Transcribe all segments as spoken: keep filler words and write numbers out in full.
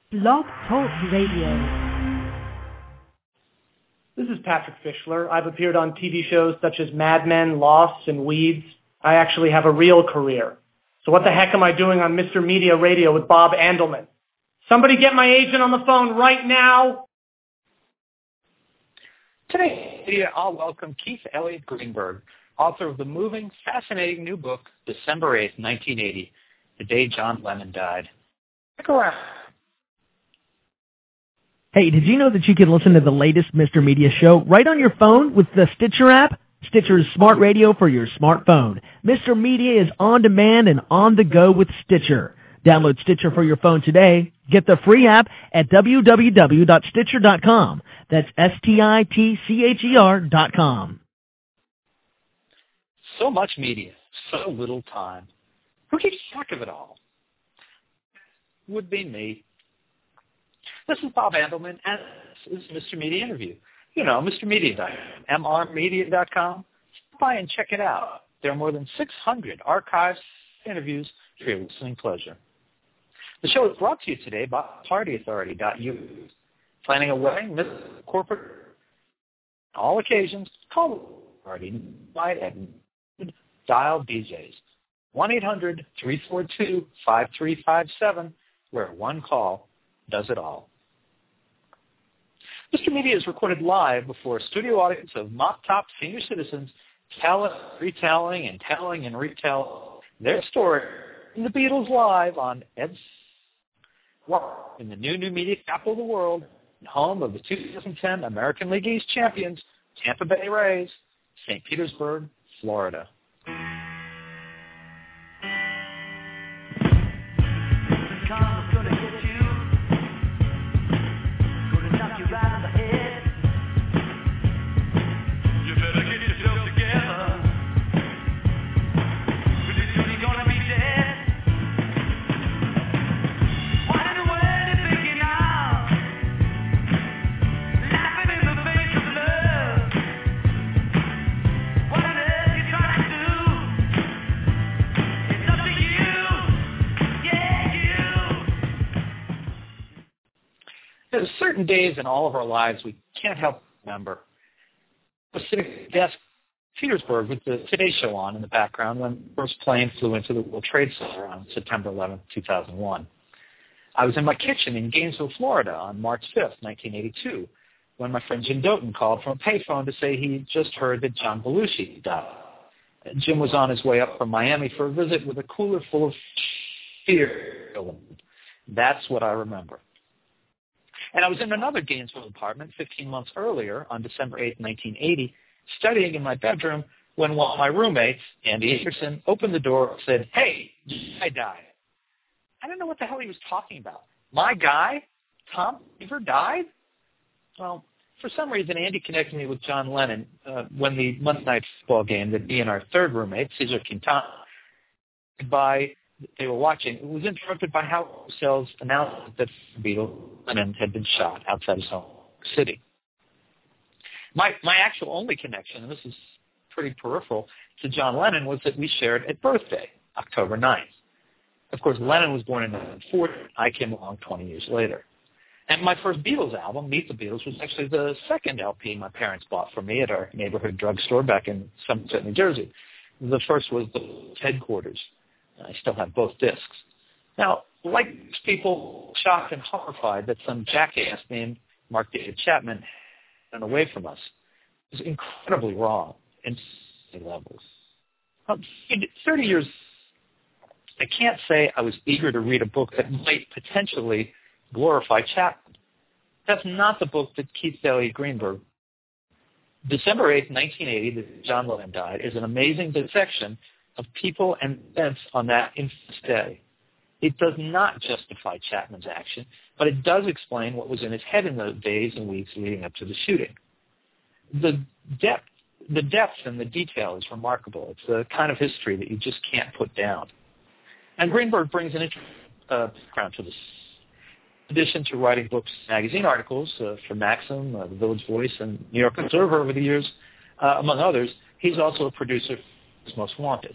Blog Talk Radio. This is Patrick Fischler. I've appeared on T V shows such as Mad Men, Lost, and Weeds. I actually have a real career. So what the heck am I doing on Mister Media Radio with Bob Andelman? Somebody get my agent on the phone right now. Today, I'll welcome Keith Elliott Greenberg, author of the moving, fascinating new book, December eighth, nineteen eighty, the day John Lennon died. Stick around. Hey, did you know that you can listen to the latest Mister Media show right on your phone with the Stitcher app? Stitcher's smart radio for your smartphone. Mister Media is on demand and on the go with Stitcher. Download Stitcher for your phone today. Get the free app at w w w dot stitcher dot com. That's S T I T C H E R dot com. So much media, so little time. Who keeps track of it all? Would be me. This is Bob Andelman, and this is Mister Media Interview. You know, Mister Media dot com, m r media dot com. Stop by and check it out. There are more than six hundred archives interviews for your listening pleasure. The show is brought to you today by party authority dot u s. Planning a wedding, miss corporate, all occasions, call the party by and dial D Js. one eight hundred three four two five three five seven, where one call does it all. Mister Media is recorded live before a studio audience of mop-top senior citizens telling, retelling, and telling and retelling their story in the Beatles live on Ed's in the new new media capital of the world, home of the two thousand ten American League East champions, Tampa Bay Rays, Saint Petersburg, Florida. There's certain days in all of our lives we can't help but remember. I was sitting at the desk in Petersburg with the Today Show on in the background when the first plane flew into the World Trade Center on September eleventh, two thousand one. I was in my kitchen in Gainesville, Florida on March fifth, nineteen eighty-two, when my friend Jim Doughton called from a payphone to say he just heard that John Belushi died. Jim was on his way up from Miami for a visit with a cooler full of fear. That's what I remember. And I was in another Gainesville apartment fifteen months earlier on December eighth, nineteen eighty, studying in my bedroom when one of my roommates, Andy Anderson, opened the door and said, "Hey, I died." I didn't know what the hell he was talking about. My guy, Tom Seaver, died? Well, for some reason, Andy connected me with John Lennon uh, when the Monday night football game that he and our third roommate, Cesar Quintana, by they were watching, it was interrupted by Howard Cosell's announcement that Beatle Lennon had been shot outside his home city. My my actual only connection, and this is pretty peripheral, to John Lennon was that we shared a birthday, October ninth. Of course, Lennon was born in nineteen forty. I came along twenty years later. And my first Beatles album, Meet the Beatles, was actually the second L P my parents bought for me at our neighborhood drugstore back in Somerset, New Jersey. The first was the Headquarters. I still have both discs. Now, like people shocked and horrified that some jackass named Mark David Chapman ran away from us, is incredibly wrong in so many levels. thirty years, I can't say I was eager to read a book that might potentially glorify Chapman. That's not the book that Keith Elliott Greenberg. December eighth, nineteen eighty, that John Lennon died, is an amazing dissection of people and events on that infamous day. It does not justify Chapman's action, but it does explain what was in his head in the days and weeks leading up to the shooting. The depth, the depth and the detail is remarkable. It's the kind of history that you just can't put down. And Greenberg brings an interesting uh, background to this. In addition to writing books, magazine articles uh, for Maxim, uh, The Village Voice, and New York Observer over the years, uh, among others, he's also a producer for Most Wanted.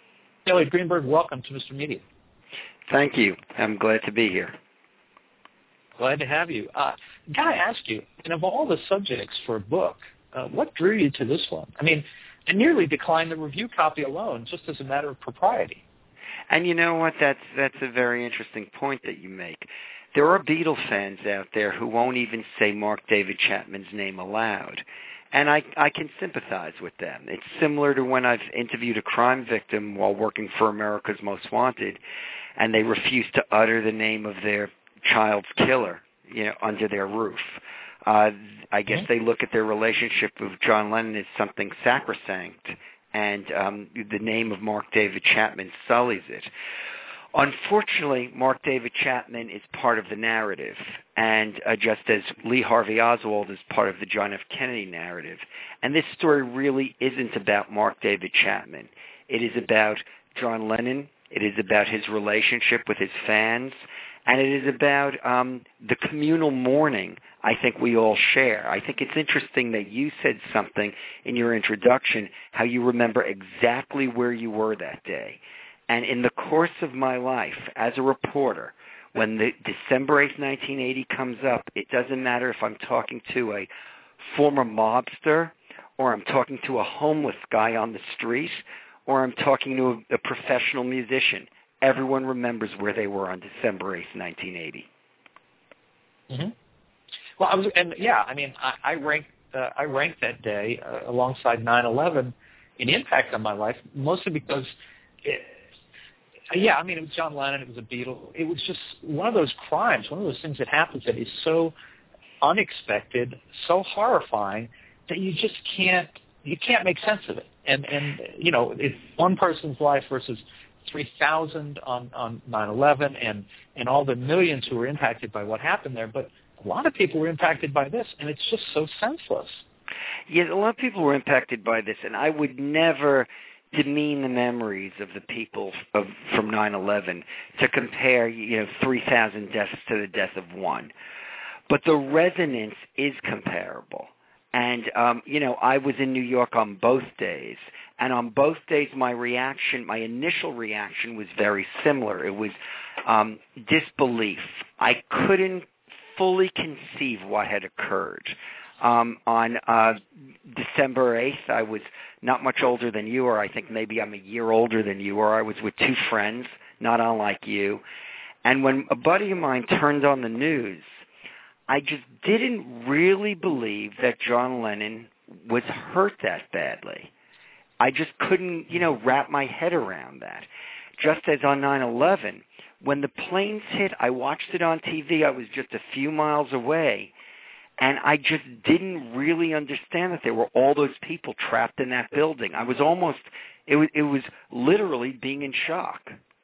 Elliott Greenberg, welcome to Mister Media. Thank you. I'm glad to be here. Glad to have you. Uh, Got to ask you, and of all the subjects for a book, uh, what drew you to this one? I mean, I nearly declined the review copy alone, just as a matter of propriety. And you know what? That's that's a very interesting point that you make. There are Beatles fans out there who won't even say Mark David Chapman's name aloud. And I, I can sympathize with them. It's similar to when I've interviewed a crime victim while working for America's Most Wanted, and they refuse to utter the name of their child's killer, you know, under their roof. Uh, I guess mm-hmm. they look at their relationship with John Lennon as something sacrosanct, and um, the name of Mark David Chapman sullies it. Unfortunately, Mark David Chapman is part of the narrative, and uh, just as Lee Harvey Oswald is part of the John F. Kennedy narrative. And this story really isn't about Mark David Chapman. It is about John Lennon. It is about his relationship with his fans, and it is about um, the communal mourning I think we all share. I think it's interesting that you said something in your introduction, how you remember exactly where you were that day. And in the course of my life as a reporter, when the December eighth, nineteen eighty comes up, it doesn't matter if I'm talking to a former mobster or I'm talking to a homeless guy on the street or I'm talking to a, a professional musician. Everyone remembers where they were on December eighth, nineteen eighty. Mm-hmm. Well, I was, and yeah, I mean, I, I ranked uh, I ranked that day uh, alongside nine eleven in impact on my life, mostly because it, yeah, I mean, it was John Lennon, it was a Beatle. It was just one of those crimes, one of those things that happens that is so unexpected, so horrifying that you just can't you can't make sense of it. And and you know, it's one person's life versus three thousand on on nine eleven, and and all the millions who were impacted by what happened there. But a lot of people were impacted by this, and it's just so senseless. Yeah, a lot of people were impacted by this, and I would never demean the memories of the people of from nine eleven to compare, you know, three thousand deaths to the death of one. But the resonance is comparable. And, um, you know, I was in New York on both days. And on both days, my reaction, my initial reaction was very similar. It was um, disbelief. I couldn't fully conceive what had occurred. Um, on uh, December eighth, I was not much older than you, or I think maybe I'm a year older than you, or I was with two friends, not unlike you. And when a buddy of mine turned on the news, I just didn't really believe that John Lennon was hurt that badly. I just couldn't, you know, wrap my head around that. Just as on nine eleven, when the planes hit, I watched it on T V. I was just a few miles away. And I just didn't really understand that there were all those people trapped in that building. I was almost, it was, it was literally being in shock.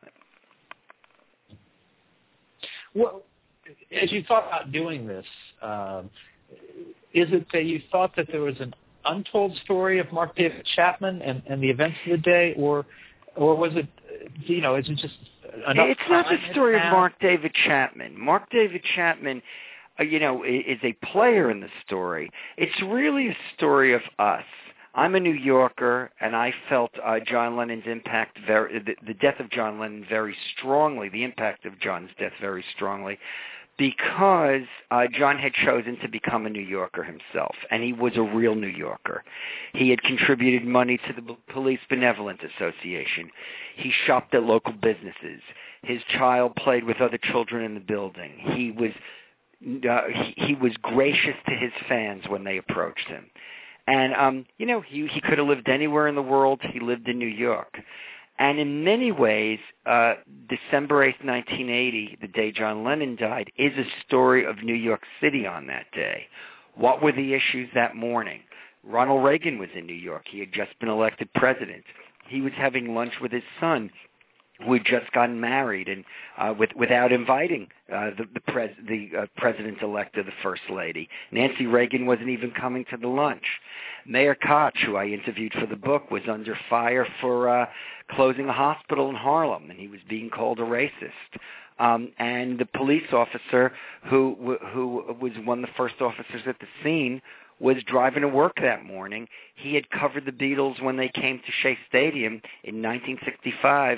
Well, as you thought about doing this, um, is it that you thought that there was an untold story of Mark David Chapman and, and the events of the day, or or was it, you know, is it just enough? It's not the story of Mark David Chapman. Mark David Chapman, uh, you know, is a player in the story. It's really a story of us. I'm a New Yorker, and I felt uh, John Lennon's impact, very, the, the death of John Lennon very strongly, the impact of John's death very strongly, because uh, John had chosen to become a New Yorker himself, and he was a real New Yorker. He had contributed money to the Police Benevolent Association. He shopped at local businesses. His child played with other children in the building. He was uh, he, he was gracious to his fans when they approached him. And, um, you know, he, he could have lived anywhere in the world. He lived in New York. And in many ways, uh, December eighth, nineteen eighty, the day John Lennon died, is a story of New York City on that day. What were the issues that morning? Ronald Reagan was in New York. He had just been elected president. He was having lunch with his son, who had just gotten married, and uh, with, without inviting uh, the, the, pres- the uh, president-elect or the first lady. Nancy Reagan wasn't even coming to the lunch. Mayor Koch, who I interviewed for the book, was under fire for uh, closing a hospital in Harlem, and he was being called a racist. Um, and the police officer, who who was one of the first officers at the scene, was driving to work that morning. He had covered the Beatles when they came to Shea Stadium in nineteen sixty-five,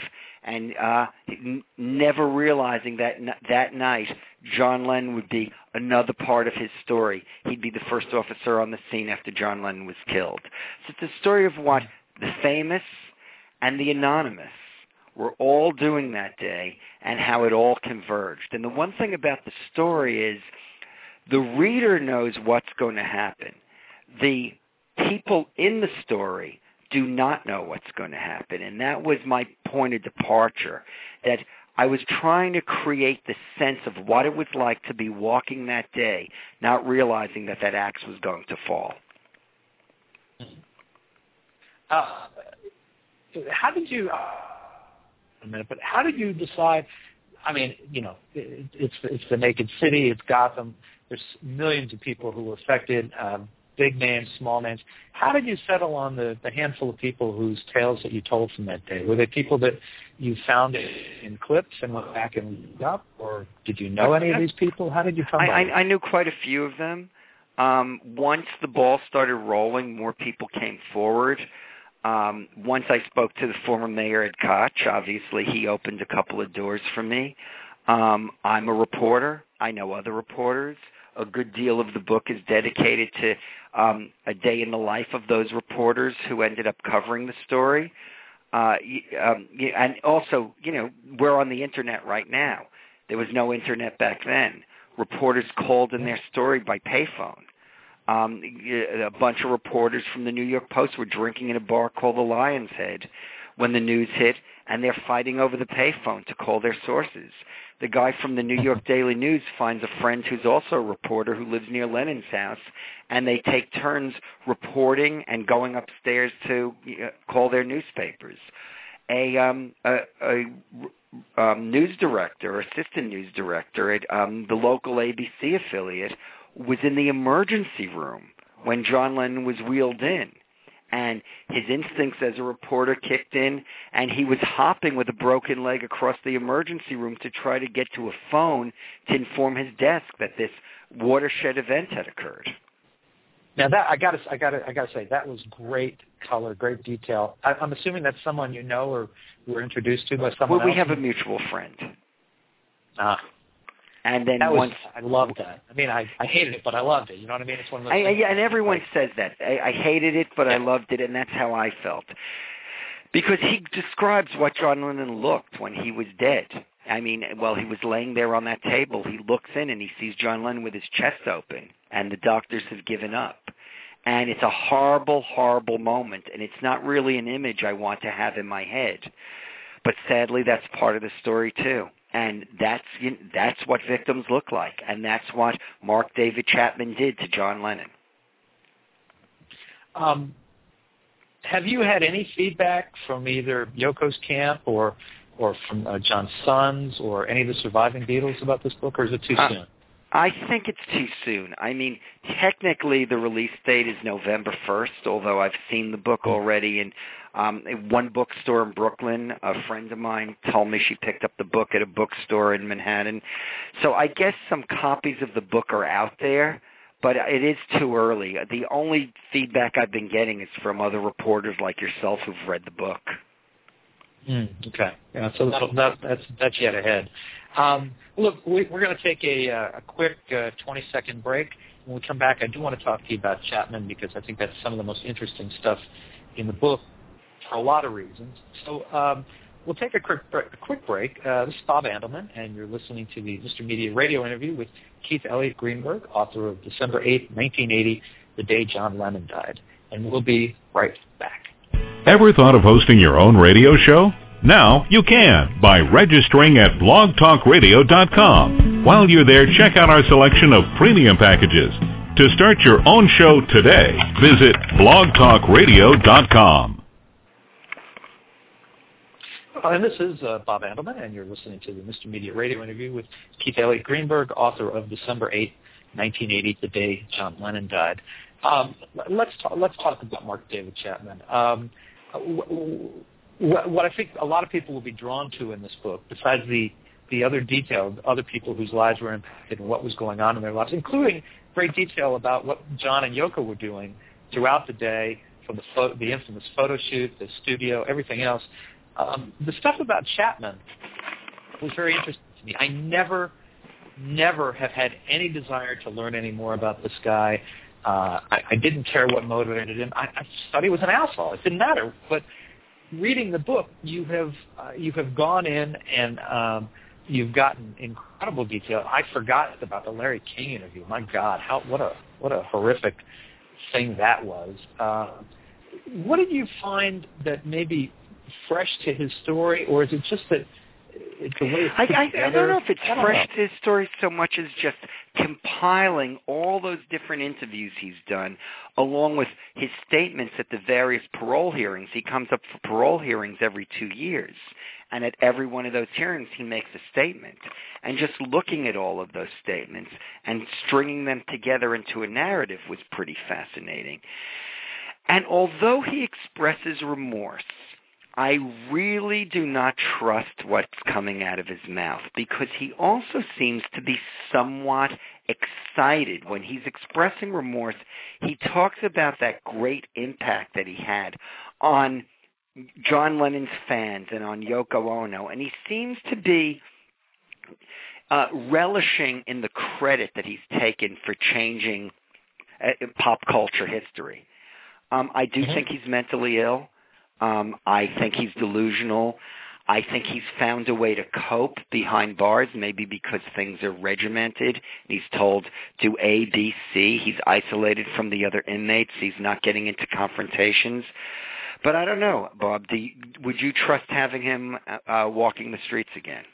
and uh, n- never realizing that n- that night John Lennon would be another part of his story. He'd be the first officer on the scene after John Lennon was killed. So it's a story of what the famous and the anonymous were all doing that day and how it all converged. And the one thing about the story is the reader knows what's going to happen. The people in the story do not know what's going to happen. And that was my point of departure, that I was trying to create the sense of what it was like to be walking that day, not realizing that that axe was going to fall. Uh, how did you, uh, a minute, but how did you decide, I mean, you know, it, it's, it's the Naked City, it's Gotham, there's millions of people who were affected, um, big names, small names. How did you settle on the, the handful of people whose tales that you told from that day? Were they people that you found in clips and went back and looked up, or did you know any of these people? How did you come I, by I, I knew quite a few of them. Um, once the ball started rolling, more people came forward. Um, once I spoke to the former mayor, Ed Koch, obviously he opened a couple of doors for me. Um, I'm a reporter. I know other reporters. A good deal of the book is dedicated to um, a day in the life of those reporters who ended up covering the story. Uh, um, and also, you know, we're on the Internet right now. There was no Internet back then. Reporters called in their story by payphone. Um, a bunch of reporters from the New York Post were drinking in a bar called the Lion's Head when the news hit, and they're fighting over the payphone to call their sources. The guy from the New York Daily News finds a friend who's also a reporter who lives near Lennon's house, and they take turns reporting and going upstairs to uh, call their newspapers. A, um, a, a um, news director, or assistant news director at um, the local A B C affiliate was in the emergency room when John Lennon was wheeled in. And his instincts as a reporter kicked in, and he was hopping with a broken leg across the emergency room to try to get to a phone to inform his desk that this watershed event had occurred. Now that I got to, I got to, I got to say that was great color, great detail. I, I'm assuming that's someone you know or were introduced to by someone well, we else? have a mutual friend. Ah. And then that once was, I loved that. I mean, I, I hated it, but I loved it. You know what I mean? It's one of those I, things. Yeah, and everyone like, says that. I, I hated it, but yeah. I loved it, and that's how I felt. Because he describes what John Lennon looked when he was dead. I mean, while he was laying there on that table, he looks in and he sees John Lennon with his chest open, and the doctors have given up. And it's a horrible, horrible moment, and it's not really an image I want to have in my head. But sadly, that's part of the story, too. And that's you know, that's what victims look like, and that's what Mark David Chapman did to John Lennon. Um, have you had any feedback from either Yoko's camp or or from uh, John's sons or any of the surviving Beatles about this book, or is it too uh, soon? I think it's too soon. I mean, technically the release date is November first, although I've seen the book already in um, one bookstore in Brooklyn. A friend of mine told me she picked up the book at a bookstore in Manhattan. So I guess some copies of the book are out there, but it is too early. The only feedback I've been getting is from other reporters like yourself who've read the book. Mm, okay. Yeah, so that'll, that, that's that's yet ahead. Um, look, we, we're going to take a, a quick uh, twenty-second break. When we come back, I do want to talk to you about Chapman because I think that's some of the most interesting stuff in the book for a lot of reasons. So um, we'll take a quick, a quick break. Uh, this is Bob Andelman, and you're listening to the Mister Media radio interview with Keith Elliott Greenberg, author of December eighth, nineteen eighty, The Day John Lennon Died. And we'll be right back. Ever thought of hosting your own radio show? Now you can by registering at blog talk radio dot com. While you're there, check out our selection of premium packages. To start your own show today, visit blog talk radio dot com. Uh, and this is uh, Bob Andelman, and you're listening to the Mister Media radio interview with Keith Elliott Greenberg, author of December eighth, nineteen eighty, The Day John Lennon Died. Um, let's talk, let's talk about Mark David Chapman. Um, what I think a lot of people will be drawn to in this book, besides the, the other detail, other people whose lives were impacted and what was going on in their lives, including great detail about what John and Yoko were doing throughout the day, from the, photo, the infamous photo shoot, the studio, everything else. Um, the stuff about Chapman was very interesting to me. I never, never have had any desire to learn any more about this guy. Uh, I, I didn't care what motivated him. I, I just thought he was an asshole. It didn't matter. But reading the book, you have uh, you have gone in and um, you've gotten incredible detail. I forgot about the Larry King interview. My God, how what a what a horrific thing that was. Uh, what did you find that maybe fresh to his story, or is it just that it's the way it's I, put I, together? I don't know if it's fresh know. to his story so much as just compiling all those different interviews he's done, along with his statements at the various parole hearings. He comes up for parole hearings every two years, and at every one of those hearings he makes a statement. And just looking at all of those statements and stringing them together into a narrative was pretty fascinating. And although he expresses remorse, I really do not trust what's coming out of his mouth, because he also seems to be somewhat excited. When he's expressing remorse, he talks about that great impact that he had on John Lennon's fans and on Yoko Ono, and he seems to be uh, relishing in the credit that he's taken for changing uh, pop culture history. Um, I do mm-hmm. think he's mentally ill. Um, I think he's delusional. I think he's found a way to cope behind bars, maybe because things are regimented. He's told do A, B, C. He's isolated from the other inmates. He's not getting into confrontations. But I don't know, Bob. Do you, would you trust having him uh, walking the streets again?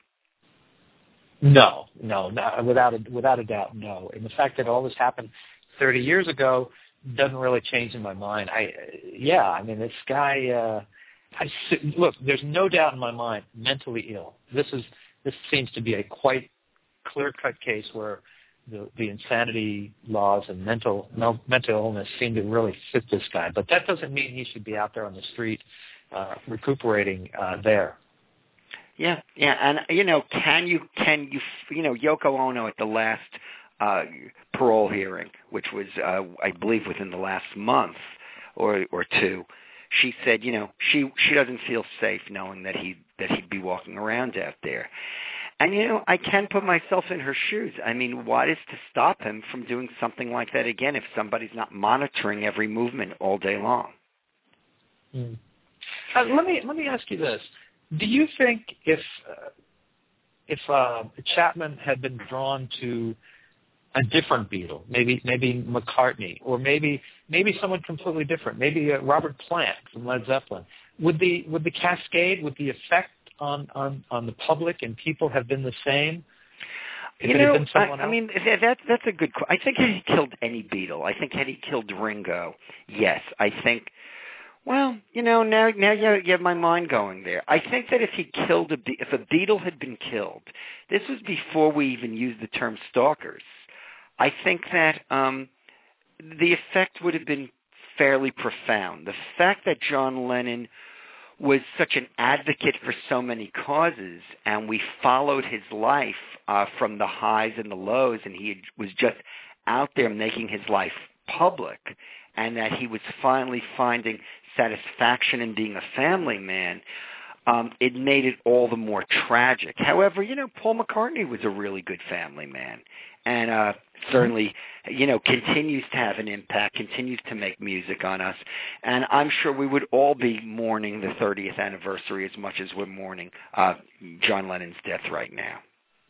No, no, no, without a, without a doubt, no. And the fact that all this happened thirty years ago doesn't really change in my mind. I, yeah, I mean, this guy. Uh, I look. There's no doubt in my mind, mentally ill. This is this seems to be a quite clear-cut case where the, the insanity laws and mental mental illness seem to really fit this guy. But that doesn't mean he should be out there on the street uh, recuperating uh, there. Yeah, yeah, and you know, can you can you you know Yoko Ono at the last uh, parole hearing, which was uh, I believe within the last month or or two, she said, you know, she she doesn't feel safe knowing that he that he'd be walking around out there. And you know, I can put myself in her shoes. I mean, what is to stop him from doing something like that again if somebody's not monitoring every movement all day long? Mm. Uh, let me let me ask you this. Do you think if uh, if uh, Chapman had been drawn to a different Beatle, maybe maybe McCartney, or maybe maybe someone completely different, maybe uh, Robert Plant from Led Zeppelin, would the would the cascade, would the effect on, on, on the public and people have been the same? If you it know, had been someone I, else? I mean, that, that's a good question. I think had he killed any Beatle, I think had he killed Ringo, yes, I think. Well, you know, now now you have my mind going there. I think that if he killed a if a Beatle had been killed, this was before we even used the term stalkers. I think that um, the effect would have been fairly profound. The fact that John Lennon was such an advocate for so many causes, and we followed his life uh, from the highs and the lows, and he had, was just out there making his life public, and that he was finally finding satisfaction in being a family man, um, it made it all the more tragic. However, you know, Paul McCartney was a really good family man, and uh, certainly, you know, continues to have an impact, continues to make music on us, and I'm sure we would all be mourning the thirtieth anniversary as much as we're mourning uh, John Lennon's death right now.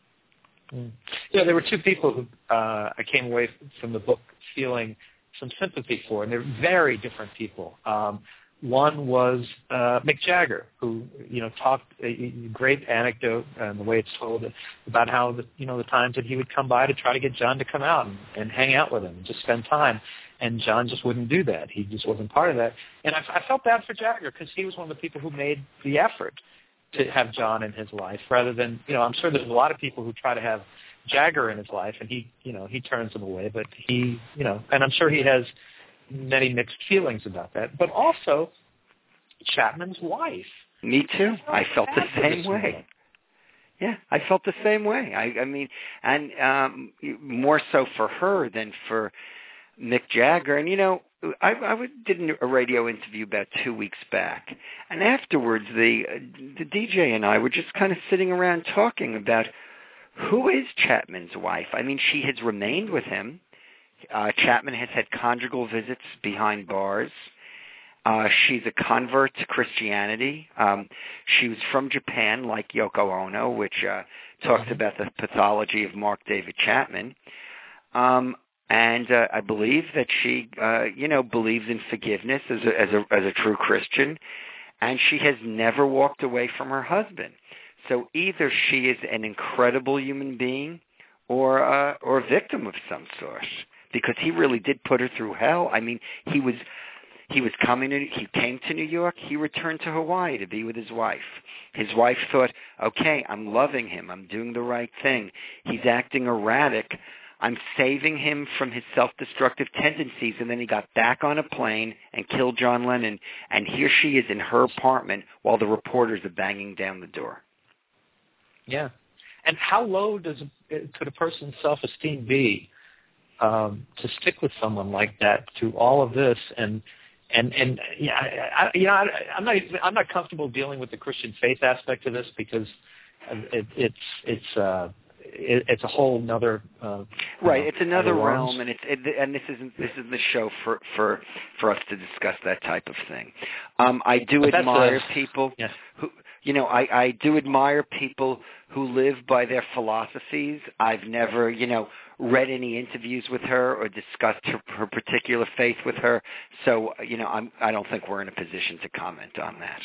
Mm. Yeah, there were two people who uh, I came away from the book feeling some sympathy for, and they're very different people. Um, one was uh, Mick Jagger, who you know talked a, a great anecdote and the way it's told about how the, you know the times that he would come by to try to get John to come out and, and hang out with him, and just spend time, and John just wouldn't do that. He just wasn't part of that, and I, I felt bad for Jagger because he was one of the people who made the effort to have John in his life, rather than you know I'm sure there's a lot of people who try to have Jagger in his life, and he, you know, he turns them away. But he, you know, and I'm sure he has many mixed feelings about that. But also, Chapman's wife. Me too. I felt the same way. Yeah, I felt the same way. I, I mean, and um, more so for her than for Mick Jagger. And you know, I, I did a radio interview about two weeks back, and afterwards the the D J and I were just kind of sitting around talking about who is Chapman's wife. I mean, she has remained with him. Uh, Chapman has had conjugal visits behind bars. Uh, she's a convert to Christianity. Um, she was from Japan, like Yoko Ono, which uh, talks mm-hmm. about the pathology of Mark David Chapman. Um, and uh, I believe that she, uh, you know, believes in forgiveness as a, as a as a true Christian, and she has never walked away from her husband. So either she is an incredible human being, or uh, or a victim of some sort, because he really did put her through hell. I mean, he was. He was coming in, he came to New York, he returned to Hawaii to be with his wife. His wife thought, okay, I'm loving him, I'm doing the right thing. He's acting erratic, I'm saving him from his self-destructive tendencies. And then he got back on a plane and killed John Lennon. And here she is in her apartment while the reporters are banging down the door. Yeah. And how low does could a person's self-esteem be um, to stick with someone like that through all of this? And And and yeah, I, I, you know, I, I'm not I'm not comfortable dealing with the Christian faith aspect of this because it, it's it's uh, it, it's a whole another uh, right. You know, it's another realm, realms. and it's it, and this isn't this is the show for, for, for us to discuss that type of thing. Um, I do but admire a, people yeah. who. You know, I, I do admire people who live by their philosophies. I've never, you know, read any interviews with her or discussed her, her particular faith with her. So, you know, I'm, I don't think we're in a position to comment on that.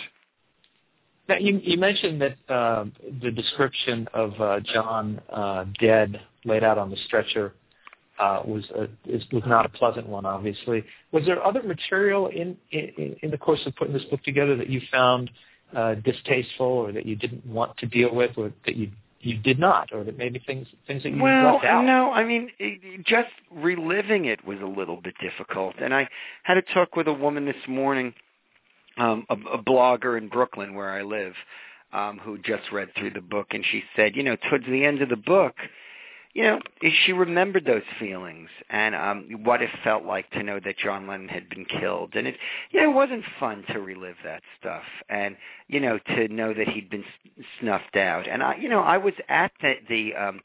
Now, you, you mentioned that uh, the description of uh, John uh, dead, laid out on the stretcher, uh, was a, is, was not a pleasant one, obviously. Was there other material in, in, in the course of putting this book together that you found Uh, distasteful, or that you didn't want to deal with, or that you you did not, or that maybe things things that you well, left out? no, I mean, it, just reliving it was a little bit difficult. And I had a talk with a woman this morning, um, a, a blogger in Brooklyn where I live, um, who just read through the book, and she said, you know, towards the end of the book, you know, she remembered those feelings and um, what it felt like to know that John Lennon had been killed. And it, you know, it wasn't fun to relive that stuff and, you know, to know that he'd been snuffed out. And, I, you know, I was at the, the um,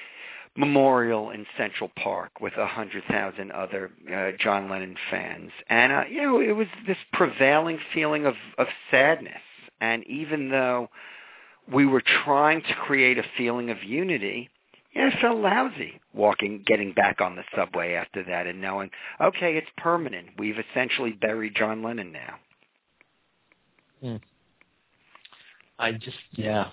memorial in Central Park with a hundred thousand other uh, John Lennon fans. And, uh, you know, it was this prevailing feeling of, of sadness. And even though we were trying to create a feeling of unity, yeah, it felt lousy walking, getting back on the subway after that and knowing, okay, it's permanent. We've essentially buried John Lennon now. Hmm. I just, yeah.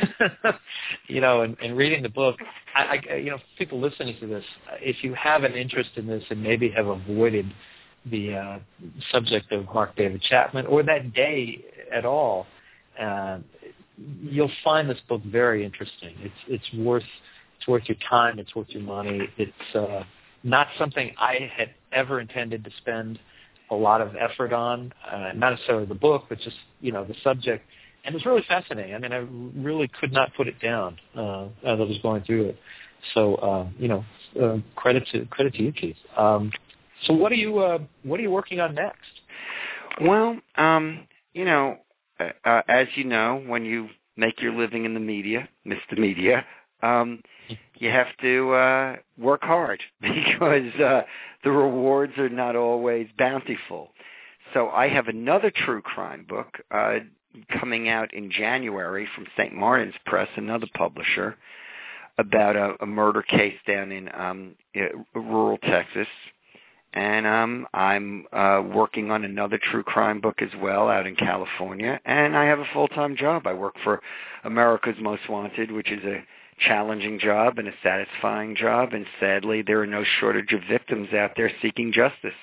you know, in, in reading the book, I, I, you know, people listening to this, if you have an interest in this and maybe have avoided the uh, subject of Mark David Chapman or that day at all, uh, you'll find this book very interesting. It's it's worth it's worth your time. It's worth your money. It's uh, not something I had ever intended to spend a lot of effort on. Uh, not necessarily the book, but just you know the subject. And it's really fascinating. I mean, I really could not put it down uh, as I was going through it. So, uh, you know, uh, credit to credit to you, Keith. Um, so, what are you uh, what are you working on next? Well, um, you know, uh, as you know, when you make your living in the media, Mister Media, um, you have to uh, work hard because uh, the rewards are not always bountiful. So, I have another true crime book. Uh, coming out in January from Saint Martin's Press, another publisher, about a, a murder case down in um, rural Texas. And um, I'm uh, working on another true crime book as well out in California. And I have a full-time job. I work for America's Most Wanted, which is a challenging job and a satisfying job. And sadly, there are no shortage of victims out there seeking justice.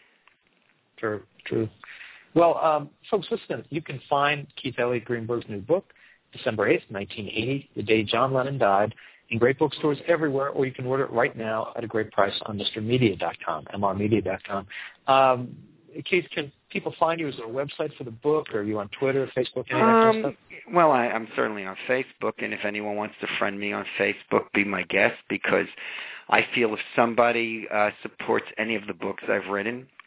True, true. Well, um, folks, listen, you can find Keith Elliott Greenberg's new book, December eighth, nineteen eighty, the day John Lennon died, in great bookstores everywhere, or you can order it right now at a great price on Mr Media dot com, M R Media dot com. Um, Keith, can people find you? Is there a website for the book? Or are you on Twitter, Facebook, any of that kind of Um, stuff? well, I, I'm certainly on Facebook, and if anyone wants to friend me on Facebook, be my guest, because I feel if somebody uh, supports any of the books I've written,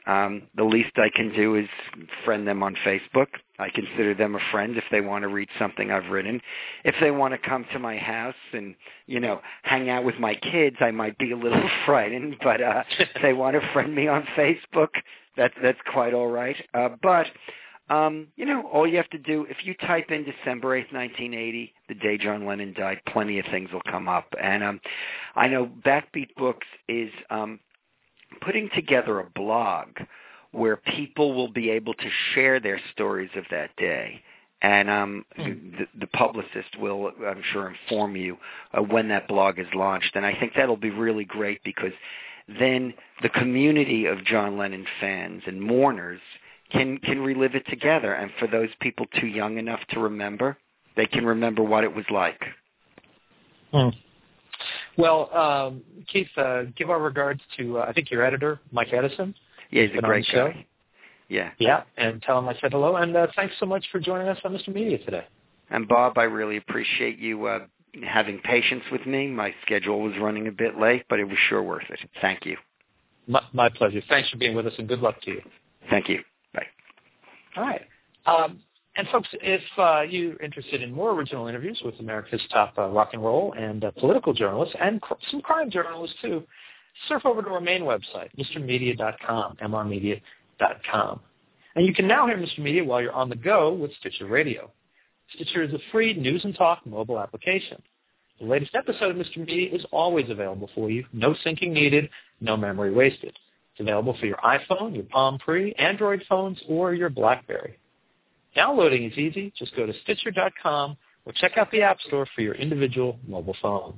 Um, the least I can do is friend them on Facebook. I consider them a friend if they want to read something I've written. If they want to come to my house and, you know, hang out with my kids, I might be a little frightened. But uh, if they want to friend me on Facebook, that's, that's quite all right. Uh, but, um, you know, all you have to do, if you type in December eighth, nineteen eighty, the day John Lennon died, plenty of things will come up. And um, I know Backbeat Books is um, – putting together a blog where people will be able to share their stories of that day. And um, mm. the, the publicist will, I'm sure, inform you uh, when that blog is launched. And I think that'll be really great because then the community of John Lennon fans and mourners can, can relive it together. And for those people too young enough to remember, they can remember what it was like. Mm. Well, um, Keith, uh, give our regards to, uh, I think, your editor, Mike Edison. Yeah, he's a great guy. Yeah. Yeah, and tell him I said hello. And uh, thanks so much for joining us on Mister Media today. And, Bob, I really appreciate you uh, having patience with me. My schedule was running a bit late, but it was sure worth it. Thank you. My, my pleasure. Thanks for being with us, and good luck to you. Thank you. Bye. All right. Um, And, folks, if uh, you're interested in more original interviews with America's top uh, rock and roll and uh, political journalists and cr- some crime journalists, too, surf over to our main website, mr media dot com, m r media dot com. And you can now hear Mister Media while you're on the go with Stitcher Radio. Stitcher is a free news and talk mobile application. The latest episode of Mister Media is always available for you. No syncing needed, no memory wasted. It's available for your iPhone, your Palm Pre, Android phones, or your BlackBerry. Downloading is easy. Just go to Stitcher dot com or check out the App Store for your individual mobile phone.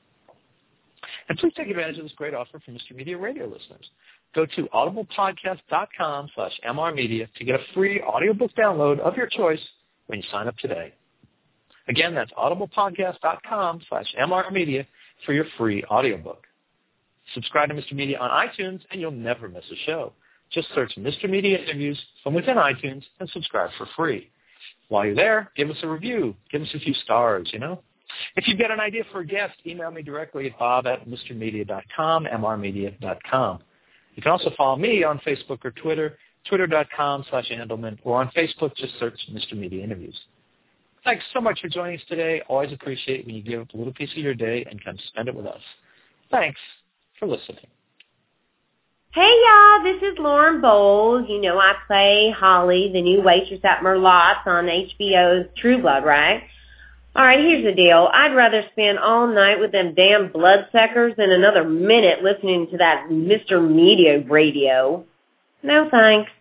And please take advantage of this great offer for Mister Media radio listeners. Go to audiblepodcast dot com slash M R Media to get a free audiobook download of your choice when you sign up today. Again, that's audiblepodcast dot com slash M R Media for your free audiobook. Subscribe to Mister Media on iTunes and you'll never miss a show. Just search Mister Media Interviews from within iTunes and subscribe for free. While you're there, give us a review. Give us a few stars, you know. If you've got an idea for a guest, email me directly at bob at mr media dot com, m r media dot com. You can also follow me on Facebook or Twitter, twitter dot com slash Andelman, or on Facebook, just search Mister Media Interviews. Thanks so much for joining us today. Always appreciate when you give up a little piece of your day and come spend it with us. Thanks for listening. Hey, y'all, this is Lauren Bowles. You know I play Holly, the new waitress at Merlotte's on H B O's True Blood, right? All right, here's the deal. I'd rather spend all night with them damn bloodsuckers than another minute listening to that Mister Media radio. No thanks.